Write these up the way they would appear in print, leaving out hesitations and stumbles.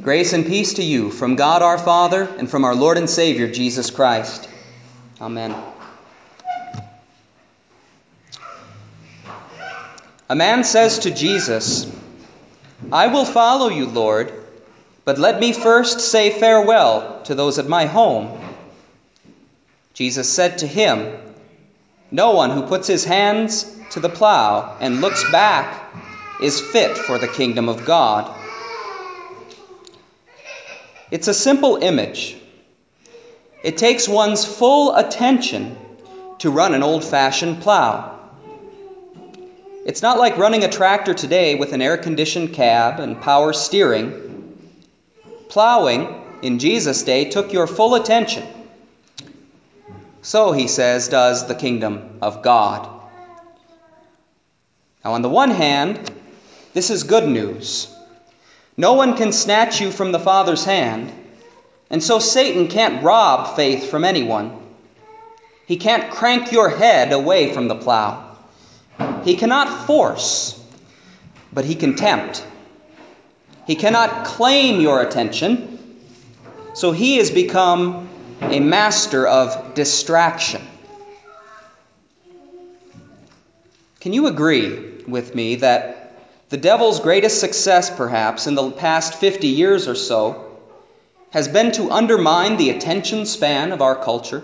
Grace and peace to you from God our Father and from our Lord and Savior Jesus Christ. Amen. A man says to Jesus, "I will follow you, Lord, but let me first say farewell to those at my home." Jesus said to him, "No one who puts his hands to the plow and looks back is fit for the kingdom of God." It's a simple image. It takes one's full attention to run an old-fashioned plow. It's not like running a tractor today with an air-conditioned cab and power steering. Plowing in Jesus' day took your full attention. So, he says, does the kingdom of God. Now, on the one hand, this is good news. No one can snatch you from the Father's hand, and so Satan can't rob faith from anyone. He can't crank your head away from the plow. He cannot force, but he can tempt. He cannot claim your attention, so he has become a master of distraction. Can you agree with me that the devil's greatest success, perhaps, in the past 50 years or so, has been to undermine the attention span of our culture?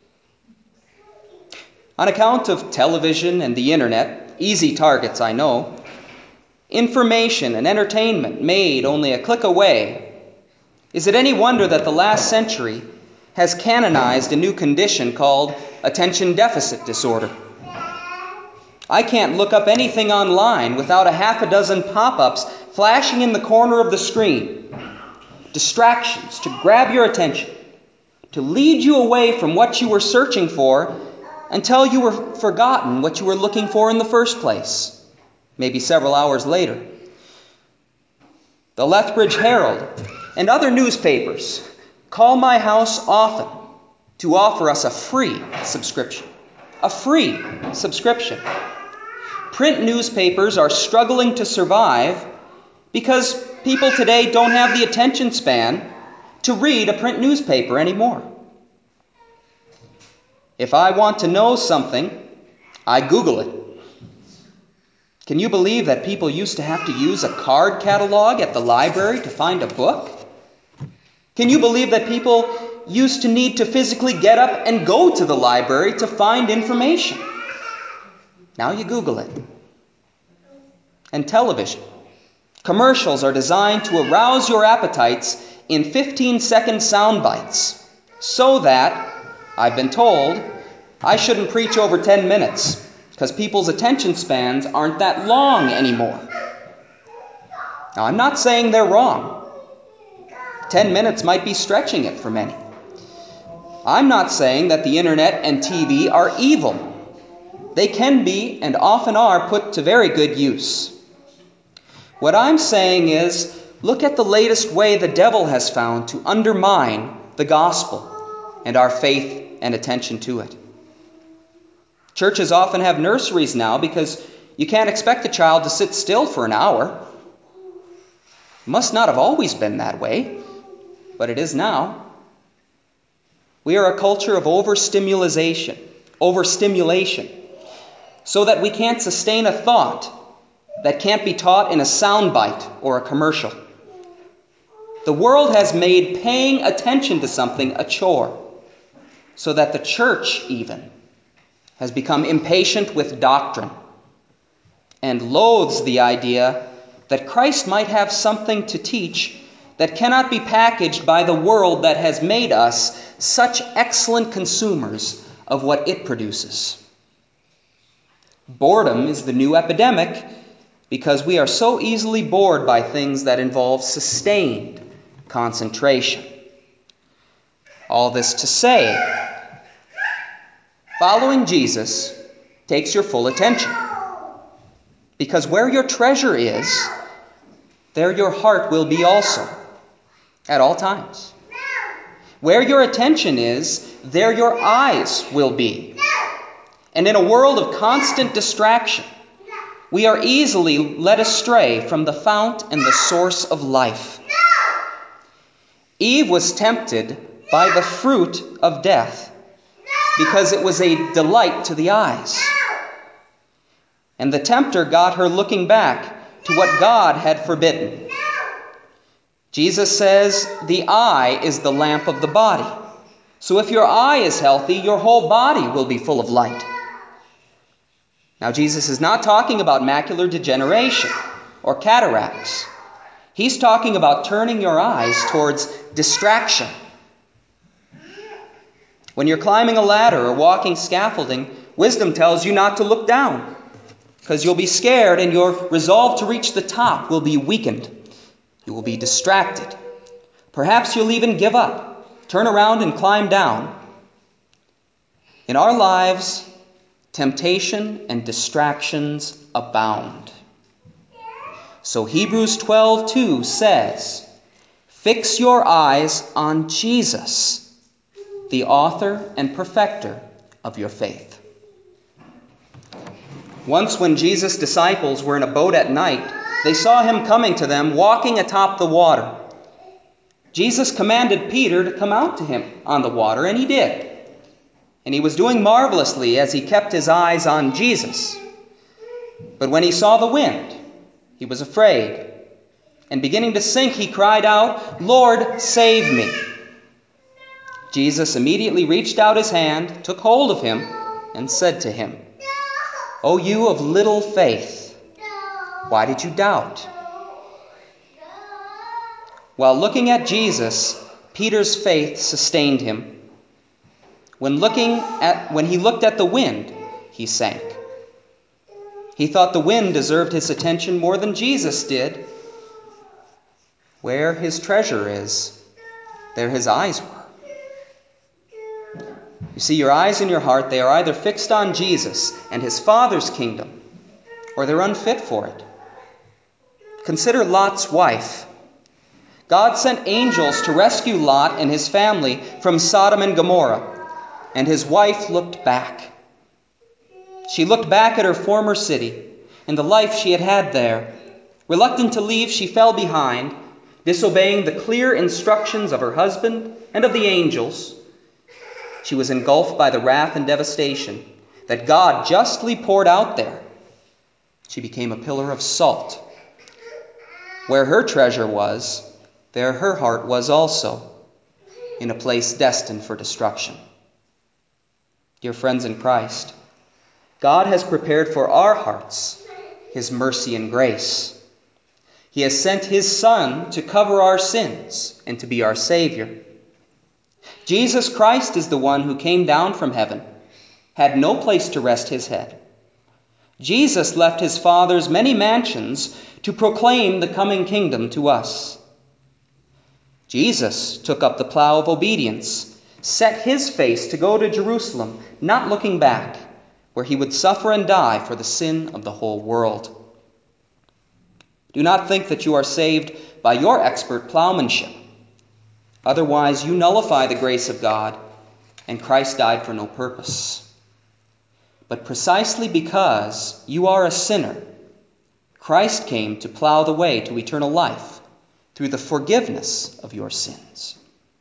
On account of television and the internet, easy targets, I know, information and entertainment made only a click away, is it any wonder that the last century has canonized a new condition called attention deficit disorder? I can't look up anything online without a half a dozen pop-ups flashing in the corner of the screen. Distractions to grab your attention, to lead you away from what you were searching for until you were forgotten what you were looking for in the first place, maybe several hours later. The Lethbridge Herald and other newspapers call my house often to offer us a free subscription. A free subscription. Print newspapers are struggling to survive because people today don't have the attention span to read a print newspaper anymore. If I want to know something, I Google it. Can you believe that people used to have to use a card catalog at the library to find a book? Can you believe that people used to need to physically get up and go to the library to find information? Now you Google it. And television. Commercials are designed to arouse your appetites in 15-second sound bites, so that, I've been told, I shouldn't preach over 10 minutes, because people's attention spans aren't that long anymore. Now, I'm not saying they're wrong. 10 minutes might be stretching it for many. I'm not saying that the internet and TV are evil. They can be, and often are, put to very good use. What I'm saying is, look at the latest way the devil has found to undermine the gospel and our faith and attention to it. Churches often have nurseries now because you can't expect a child to sit still for an hour. It must not have always been that way, but it is now. We are a culture of overstimulation, so that we can't sustain a thought that can't be taught in a soundbite or a commercial. The world has made paying attention to something a chore, so that the church even has become impatient with doctrine and loathes the idea that Christ might have something to teach that cannot be packaged by the world that has made us such excellent consumers of what it produces. Boredom is the new epidemic because we are so easily bored by things that involve sustained concentration. All this to say, following Jesus takes your full attention. Because where your treasure is, there your heart will be also, at all times. Where your attention is, there your eyes will be. And in a world of constant distraction, we are easily led astray from the fount and the source of life. Eve was tempted by the fruit of death because it was a delight to the eyes. And the tempter got her looking back to what God had forbidden. Jesus says the eye is the lamp of the body. So if your eye is healthy, your whole body will be full of light. Now, Jesus is not talking about macular degeneration or cataracts. He's talking about turning your eyes towards distraction. When you're climbing a ladder or walking scaffolding, wisdom tells you not to look down, because you'll be scared and your resolve to reach the top will be weakened. You will be distracted. Perhaps you'll even give up, turn around and climb down. In our lives, temptation and distractions abound. So Hebrews 12:2 says, "Fix your eyes on Jesus, the author and perfecter of your faith." Once when Jesus' disciples were in a boat at night, they saw him coming to them, walking atop the water. Jesus commanded Peter to come out to him on the water, and he did. And he was doing marvelously as he kept his eyes on Jesus. But when he saw the wind, he was afraid. And beginning to sink, he cried out, "Lord, save me." Jesus immediately reached out his hand, took hold of him, and said to him, "O you of little faith, why did you doubt?" While looking at Jesus, Peter's faith sustained him. When he looked at the wind, he sank. He thought the wind deserved his attention more than Jesus did. Where his treasure is, there his eyes were. You see, your eyes and your heart, they are either fixed on Jesus and his Father's kingdom, or they're unfit for it. Consider Lot's wife. God sent angels to rescue Lot and his family from Sodom and Gomorrah, and his wife looked back. She looked back at her former city and the life she had had there. Reluctant to leave, she fell behind, disobeying the clear instructions of her husband and of the angels. She was engulfed by the wrath and devastation that God justly poured out there. She became a pillar of salt. Where her treasure was, there her heart was also, in a place destined for destruction. Dear friends in Christ, God has prepared for our hearts his mercy and grace. He has sent his Son to cover our sins and to be our Savior. Jesus Christ is the one who came down from heaven, had no place to rest his head. Jesus left his Father's many mansions to proclaim the coming kingdom to us. Jesus took up the plow of obedience, set his face to go to Jerusalem, not looking back, where he would suffer and die for the sin of the whole world. Do not think that you are saved by your expert plowmanship. Otherwise, you nullify the grace of God, and Christ died for no purpose. But precisely because you are a sinner, Christ came to plow the way to eternal life through the forgiveness of your sins.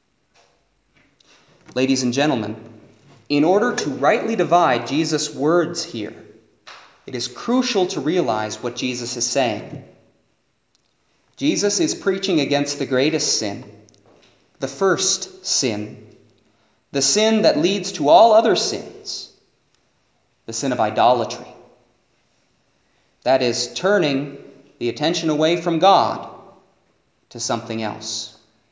Ladies and gentlemen, in order to rightly divide Jesus' words here, it is crucial to realize what Jesus is saying. Jesus is preaching against the greatest sin, the first sin, the sin that leads to all other sins, the sin of idolatry. That is, turning the attention away from God to something else.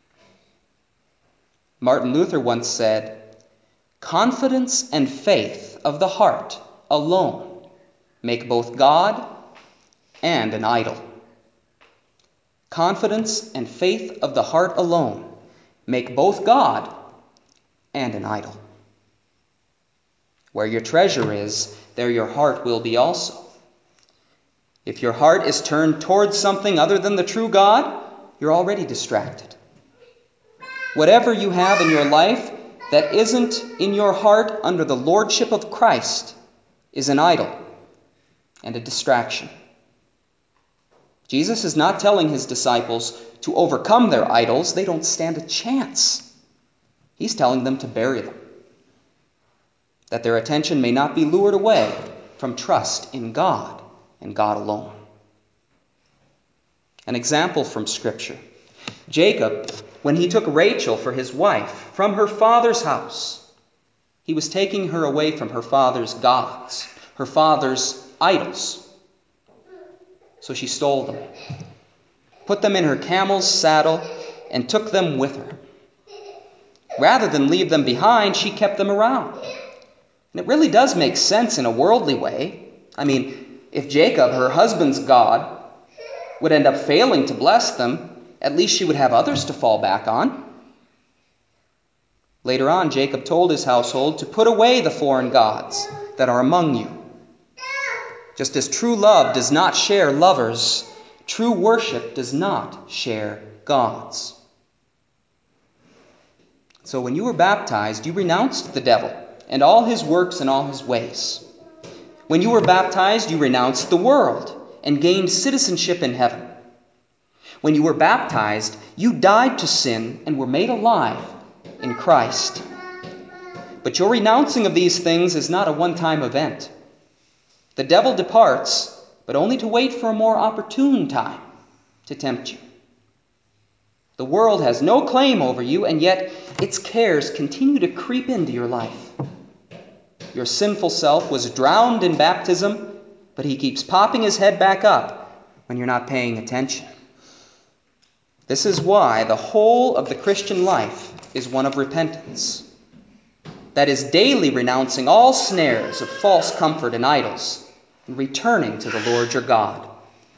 Martin Luther once said, "Confidence and faith of the heart alone make both God and an idol." Confidence and faith of the heart alone make both God and an idol. Where your treasure is, there your heart will be also. If your heart is turned towards something other than the true God, you're already distracted. Whatever you have in your life that isn't in your heart under the lordship of Christ is an idol and a distraction. Jesus is not telling his disciples to overcome their idols. They don't stand a chance. He's telling them to bury them, that their attention may not be lured away from trust in God and God alone. An example from Scripture. Jacob, when he took Rachel for his wife from her father's house, he was taking her away from her father's gods, her father's idols. So she stole them, put them in her camel's saddle, and took them with her. Rather than leave them behind, she kept them around. And it really does make sense in a worldly way. I mean, if Jacob, her husband's God, would end up failing to bless them, at least she would have others to fall back on. Later on, Jacob told his household to put away the foreign gods that are among you. Just as true love does not share lovers, true worship does not share gods. So when you were baptized, you renounced the devil and all his works and all his ways. When you were baptized, you renounced the world and gained citizenship in heaven. When you were baptized, you died to sin and were made alive in Christ. But your renouncing of these things is not a one-time event. The devil departs, but only to wait for a more opportune time to tempt you. The world has no claim over you, and yet its cares continue to creep into your life. Your sinful self was drowned in baptism, but he keeps popping his head back up when you're not paying attention. This is why the whole of the Christian life is one of repentance. That is, daily renouncing all snares of false comfort and idols, and returning to the Lord your God.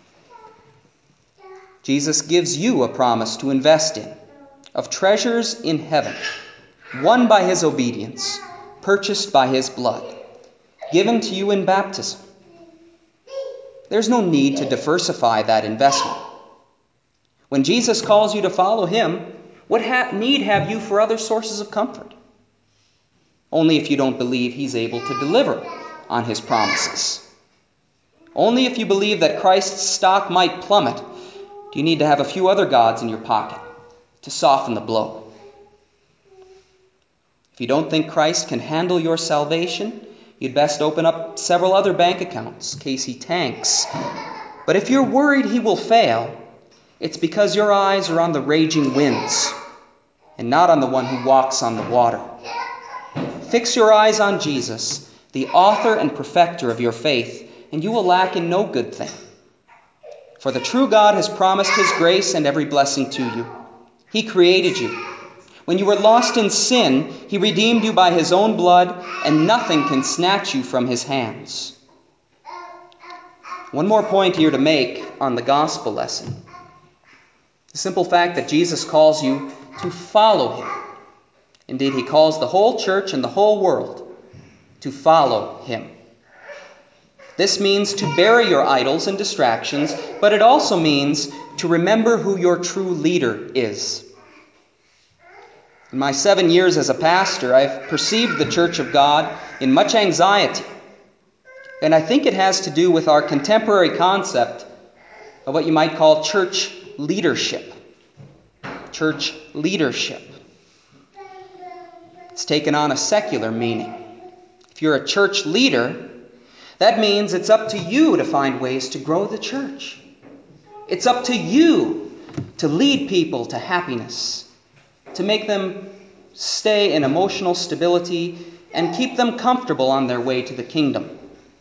Jesus gives you a promise to invest in, of treasures in heaven, won by his obedience, purchased by his blood, given to you in baptism. There's no need to diversify that investment. When Jesus calls you to follow him, what need have you for other sources of comfort? Only if you don't believe he's able to deliver on his promises. Only if you believe that Christ's stock might plummet do you need to have a few other gods in your pocket to soften the blow. If you don't think Christ can handle your salvation, you'd best open up several other bank accounts in case he tanks. But if you're worried he will fail, it's because your eyes are on the raging winds and not on the one who walks on the water. Fix your eyes on Jesus, the author and perfecter of your faith, and you will lack in no good thing. For the true God has promised his grace and every blessing to you. He created you. When you were lost in sin, he redeemed you by his own blood, and nothing can snatch you from his hands. One more point here to make on the gospel lesson. The simple fact that Jesus calls you to follow him. Indeed, he calls the whole church and the whole world to follow him. This means to bury your idols and distractions, but it also means to remember who your true leader is. In my 7 years as a pastor, I've perceived the Church of God in much anxiety. And I think it has to do with our contemporary concept of what you might call church leadership. Church leadership. It's taken on a secular meaning. If you're a church leader, that means it's up to you to find ways to grow the church. It's up to you to lead people to happiness, to make them stay in emotional stability and keep them comfortable on their way to the kingdom.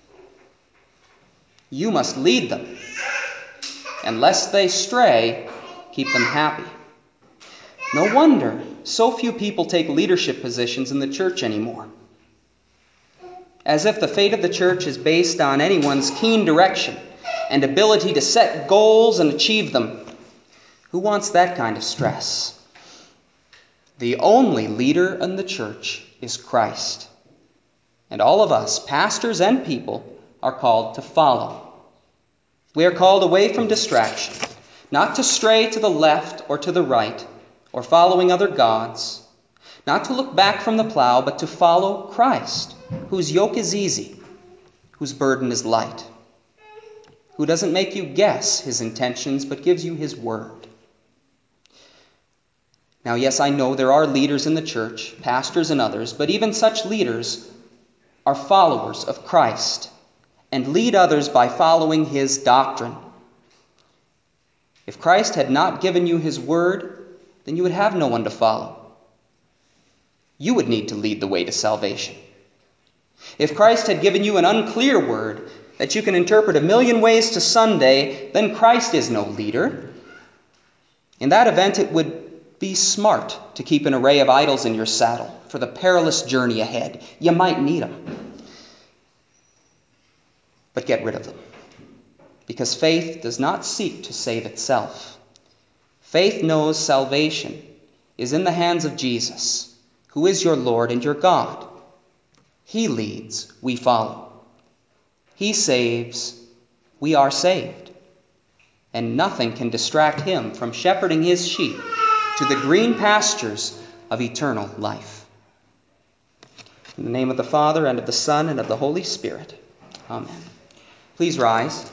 You must lead them, and lest they stray, keep them happy. No wonder so few people take leadership positions in the church anymore. As if the fate of the church is based on anyone's keen direction and ability to set goals and achieve them. Who wants that kind of stress? The only leader in the church is Christ. And all of us, pastors and people, are called to follow. We are called away from distraction, not to stray to the left or to the right, or following other gods, not to look back from the plow, but to follow Christ, whose yoke is easy, whose burden is light. who doesn't make you guess his intentions, but gives you his word. Now, yes, I know there are leaders in the church, pastors and others, but even such leaders are followers of Christ and lead others by following his doctrine. If Christ had not given you his word, then you would have no one to follow. You would need to lead the way to salvation. If Christ had given you an unclear word that you can interpret a million ways to Sunday, then Christ is no leader. In that event, it would be smart to keep an array of idols in your saddle for the perilous journey ahead. You might need them. But get rid of them. Because faith does not seek to save itself. Faith knows salvation is in the hands of Jesus, who is your Lord and your God. He leads, we follow. He saves, we are saved. And nothing can distract him from shepherding his sheep to the green pastures of eternal life. In the name of the Father, and of the Son, and of the Holy Spirit. Amen. Please rise.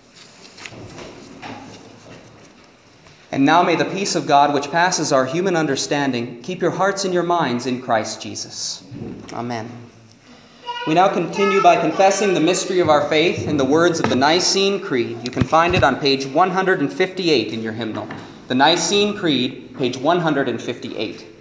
And now may the peace of God, which passes our human understanding, keep your hearts and your minds in Christ Jesus. Amen. We now continue by confessing the mystery of our faith in the words of the Nicene Creed. You can find it on page 158 in your hymnal. The Nicene Creed, page 158.